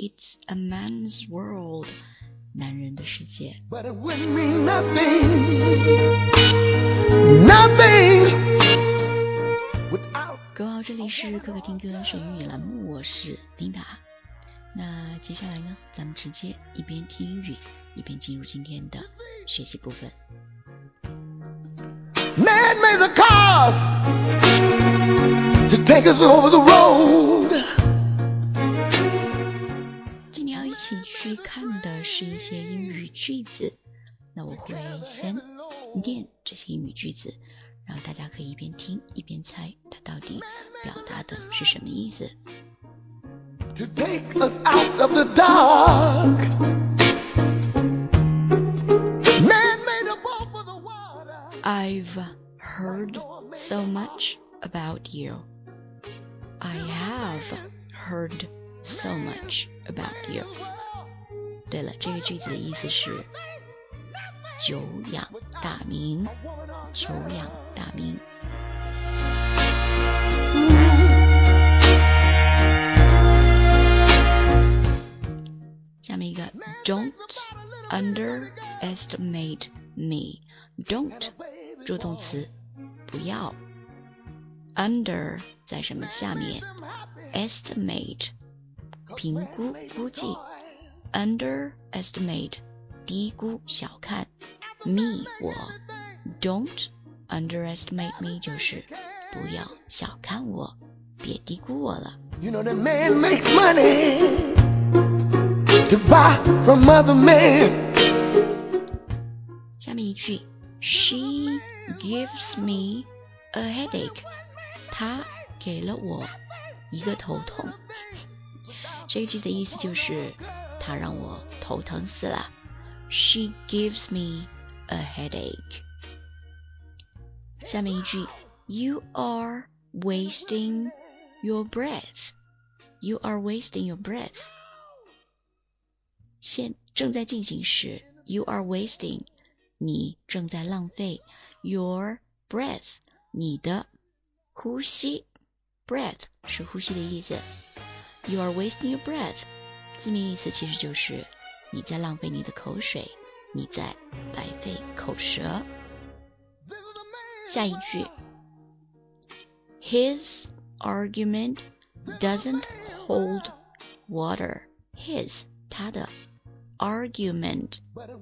It's a man's world. 男人的世界。 But it wouldn't mean nothing without 各位好，这里是可可听歌学英语栏目，我是琳达。那接下来呢，咱们直接一边听英语一边进入今天的学习部分。 Man made the cars to take us over the road. 今天要一起去看的是一些英语句子，那我会先念这些英语句子，然后大家可以一边听一边猜它到底表达的是什么意思。 To take us out of the dark. Man made a boat for the water. I've heard so much about you. I have heard so much about you. 对了，这个句子的意思是久仰大名，久仰大名。下面一个 Don't underestimate me. Don't 助动词，不要。Under 在什么下面 ？Estimate 评估估计。Underestimate 低估小看。Me 我 Don't underestimate me 就是不要小看我，别低估我了。 You know that man makes money to buy from other men. 下面一句 She gives me a headache. 她给了我一个头痛。这个句子的意思就是她让我头疼死了。She gives me a headache. 下面一句 You are wasting your breath. You are wasting your breath. 正在进行时 You are wasting 你正在浪费 Your breath 你的呼吸 Breath 是呼吸的意思 You are wasting your breath 字面意思其实就是你在浪费你的口水，你在白费口舌。下一句 His argument doesn't hold water. His 他的Argument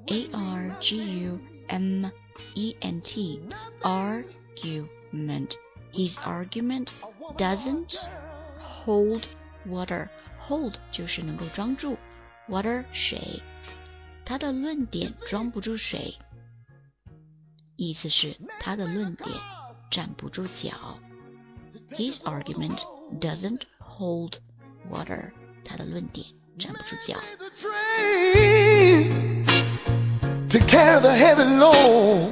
A-R-G-U-M-E-N-T Argument His argument doesn't hold water. Hold 就是能够装住 Water 水他的论点装不住水，意思是他的论点站不住脚。 His argument doesn't hold water 他的论点站不住脚。 To carry the heavy load.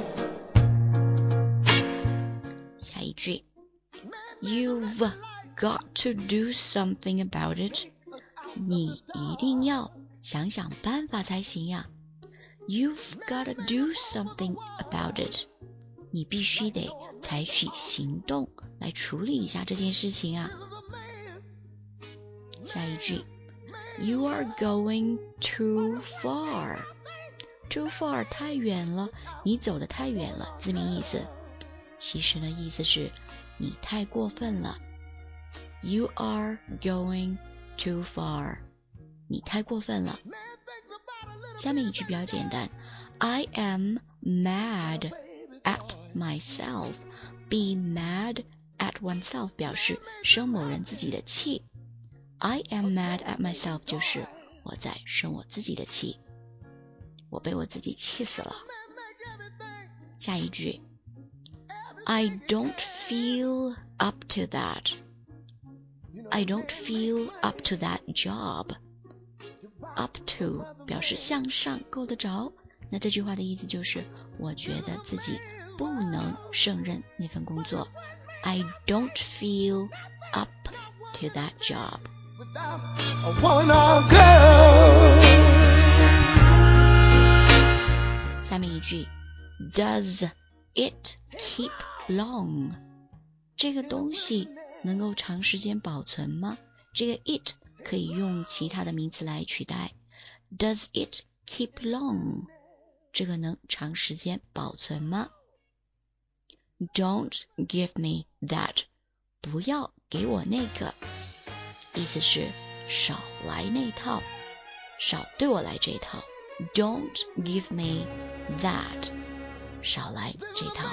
下一句 You've got to do something about it. 你一定要想想办法才行呀。 You've got to do something about it. 你必须得采取行动来处理一下这件事情啊。下一句 You are going too far. Too far 太远了，你走得太远了，字面意思。其实呢，意思是你太过分了。You are going too far. 你太过分了。下面一句比较简单 I am mad at myself. Be mad at oneself 表示生某人自己的气。I am mad at myself 就是我在生我自己的气，我被我自己气死了。下一句 I don't feel up to that. I don't feel up to that job. Up to 表示向上够得着，那这句话的意思就是我觉得自己不能胜任那份工作。I don't feel up to that job. A woman or girl. 下面一句 Does it keep long? 这个东西能够长时间保存吗？这个 it 可以用其他的名词来取代。Does it keep long？ 这个能长时间保存吗？ Don't give me that， 不要给我那个，意思是少来那套，少对我来这套。Don't give me that， 少来这套。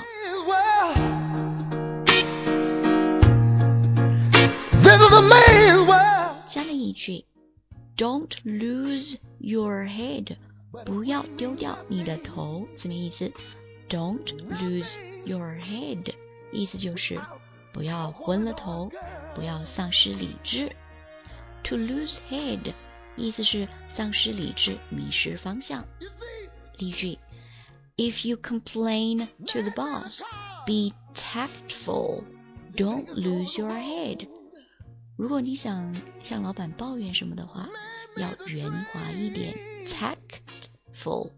下面一句 Don't lose your head， 不要丢掉你的头，字面意思 Don't lose your head， 意思就是不要昏了头，不要丧失理智。 To lose head， 意思是丧失理智，迷失方向。例句 If you complain to the boss, be tactful, don't lose your head。如果你想向老板抱怨什么的话，要圆滑一点 tactful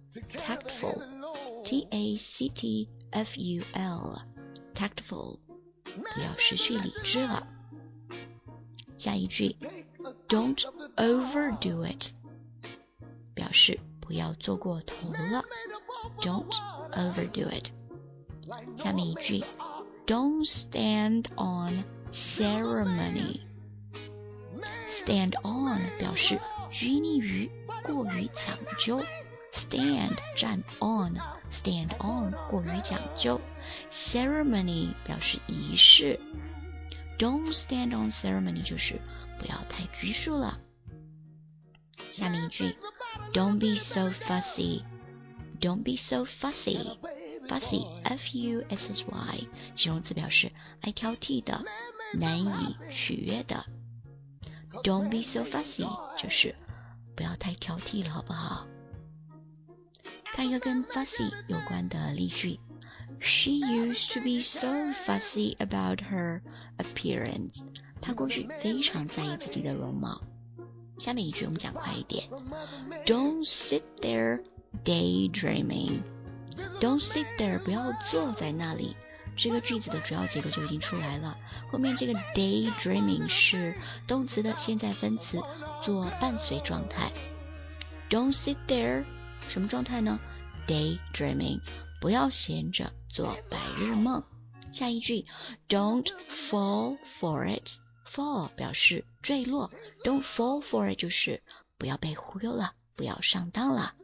T-A-C-T-F-U-L tactful， 不要失去理智了。下一句 Don't overdo it， 表示不要做过头了 Don't overdo it。 下面一句 Don't stand on ceremony， Stand on 表示拘泥于，过于讲究。 Stand 站 on， Stand on 过于讲究。 Ceremony 表示仪式。 Don't stand on ceremony 就是不要太拘束了。下面一句 Don't be so fussy， Don't be so fussy， Fussy F-U-S-S-Y 形容词表示爱挑剔的，难以取悦的。Don't be so fussy 就是不要太挑剔了，好不好？看一个跟 fussy 有关的例句 She used to be so fussy about her appearance， 她过去非常在意自己的容貌。下面一句我们讲快一点 Don't sit there daydreaming， Don't sit there 不要坐在那里，这个句子的主要结构就已经出来了。后面这个 daydreaming 是动词的现在分词做伴随状态。 Don't sit there 什么状态呢？ daydreaming 不要闲着做白日梦。下一句 Don't fall for it， fall 表示坠落， Don't fall for it 就是不要被忽悠了，不要上当了。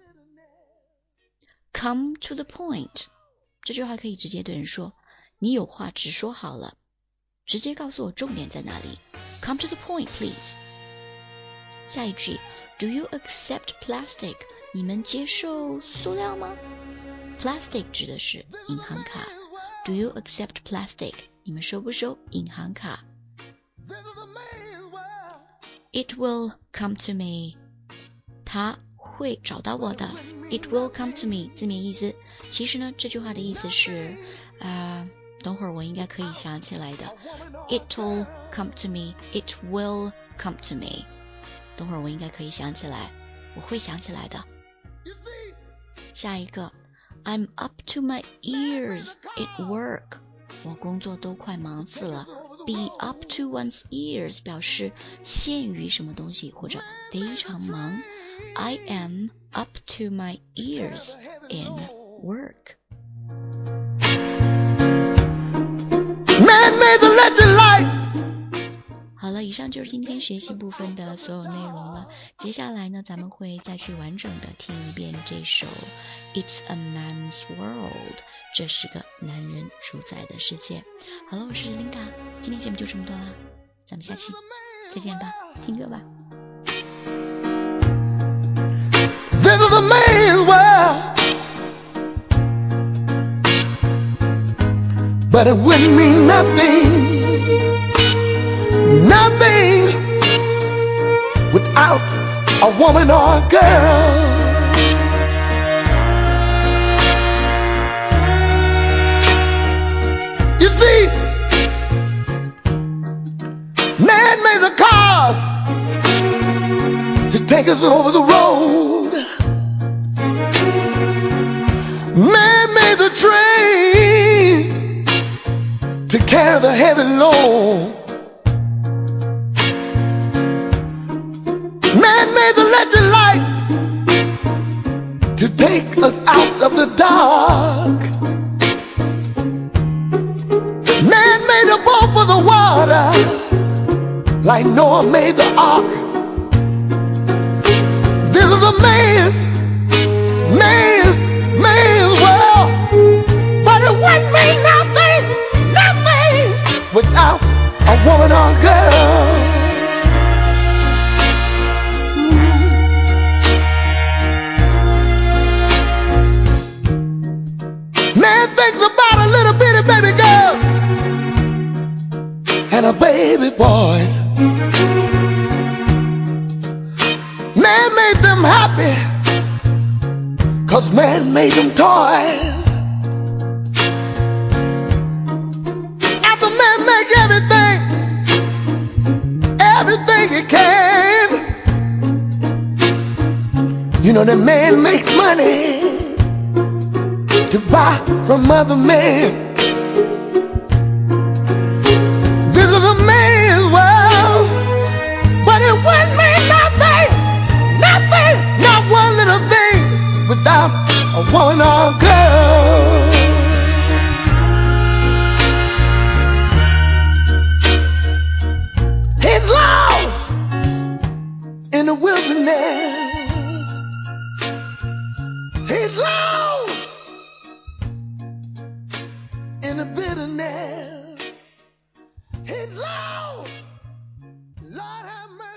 Come to the point， 这句话可以直接对人说，你有话直说好了，直接告诉我重点在哪里。 Come to the point please。 下一句 Do you accept plastic， 你们接受塑料吗？ Plastic 指的是银行卡。 Do you accept plastic， 你们收不收银行卡？ It will come to me， 它会找到我的。 It will come to me 字面意思，其实呢这句话的意思是等会儿我应该可以想起来的。 It'll come to me， It will come to me， 等会儿我应该可以想起来，我会想起来的。下一个 I'm up to my ears at work， 我工作都快忙死了。 Be up to one's ears 表示陷于什么东西或者非常忙。 I am up to my ears in work。 Man made the electric light。 好了，以上就是今天学习部分的所有内容了。接下来呢，咱们会再去完整的听一遍这首 It's a Man's World， 这是个男人主宰的世界。好了，我是琳达，今天节目就这么多啦，咱们下期再见吧，听歌吧。 This is a man's world, but it wouldn't mean nothing without a woman or a girl. You see, man made the cars to take us over the road. Man made the trains to carry the heavy load. of the dark. Man made a boat for the water, like Noah made the ark. This is a man's world, but it wouldn't be nothing without a woman or girl. Man thinks about a little bitty baby girl and a baby boys. Man made them happy, 'cause man made them toys. After man make everything he can, you know that man makes money to buy from other men. This is a man's world, but it wouldn't mean nothing, not one little thing without a woman or a girl. He's lost in the wilderness. He's lost in the bitterness. He's lost. Lord have mercy.